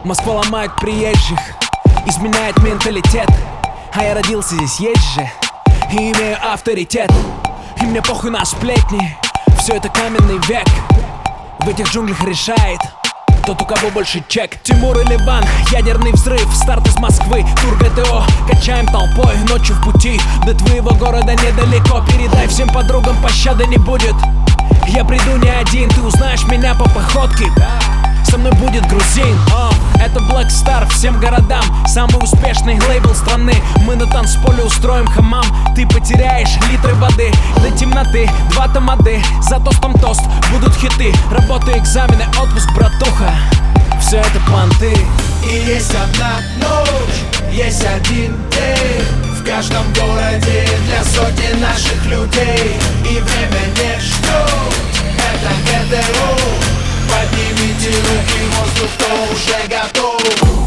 Москва ломает приезжих, изменяет менталитет. А я родился здесь, есть же, и имею авторитет. И мне похуй на сплетни, все это каменный век. В этих джунглях решает тот, у кого больше чек. Тимур и Ливан, ядерный взрыв, старт из Москвы, тур ГТО, качаем толпой, ночью в пути. До твоего города недалеко, передай всем подругам, пощады не будет. Я приду не один, ты узнаешь меня по походке. Со мной будет грузин, это Black Star всем городам. Самый успешный лейбл страны. Мы на танцполе устроим хамам. Ты потеряешь литры воды до темноты, 2 тамады. За тостом тост, будут хиты. Работа, экзамены, отпуск, братуха. Все это понты. И есть одна ночь, есть один день в каждом городе для сотен наших людей. И время не ждет, это ГТО. Поднимите руки в воздух, кто уже готов.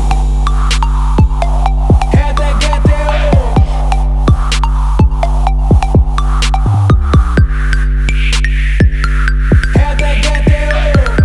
Это ГТО. Это ГТО.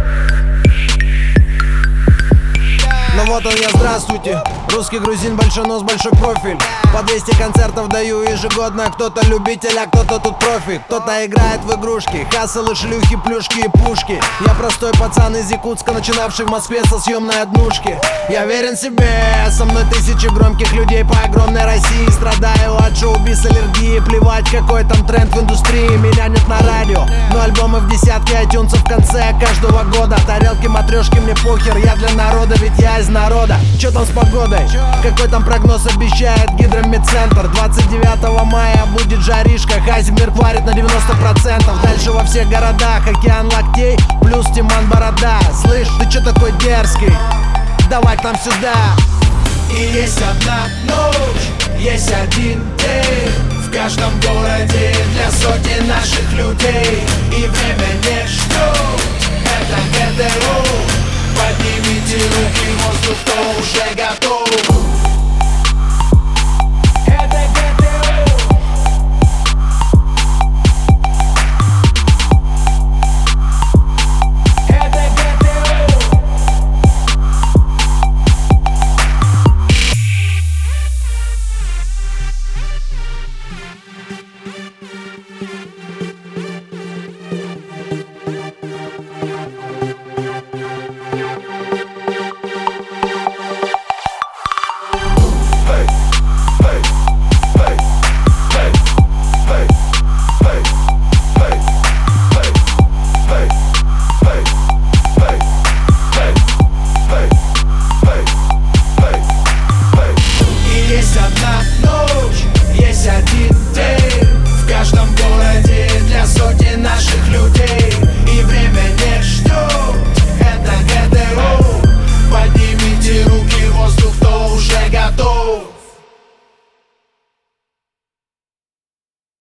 Ну вот он я, здравствуйте. Русский грузин, большой нос, большой профиль. По 200 концертов даю ежегодно. Кто-то любитель, а кто-то тут профи. Кто-то играет в игрушки, хасселы, шлюхи, плюшки и пушки. Я простой пацан из Якутска, начинавший в Москве со съемной однушки. Я верен себе, со мной тысячи громких людей по огромной России. Страдаю от шоу-биз аллергии, плевать какой там тренд в индустрии. Меня нет на радио, но альбомы в десятке iTunes в конце каждого года. Тарелки, матрешки, мне похер, я для народа, ведь я из народа. Чё там с погодой? Какой там прогноз обещает гидромедцентр? 29 мая будет жаришка, Хайзенберг варит на 90%. Дальше во всех городах океан локтей, плюс Тиман Борода. Слышь, ты чё такой дерзкий? Давай к нам сюда. И есть одна ночь, есть один день в каждом городе для сотен наших людей. И время не ждет, это ГТО. Поднимите руки в воздух, кто уже готов.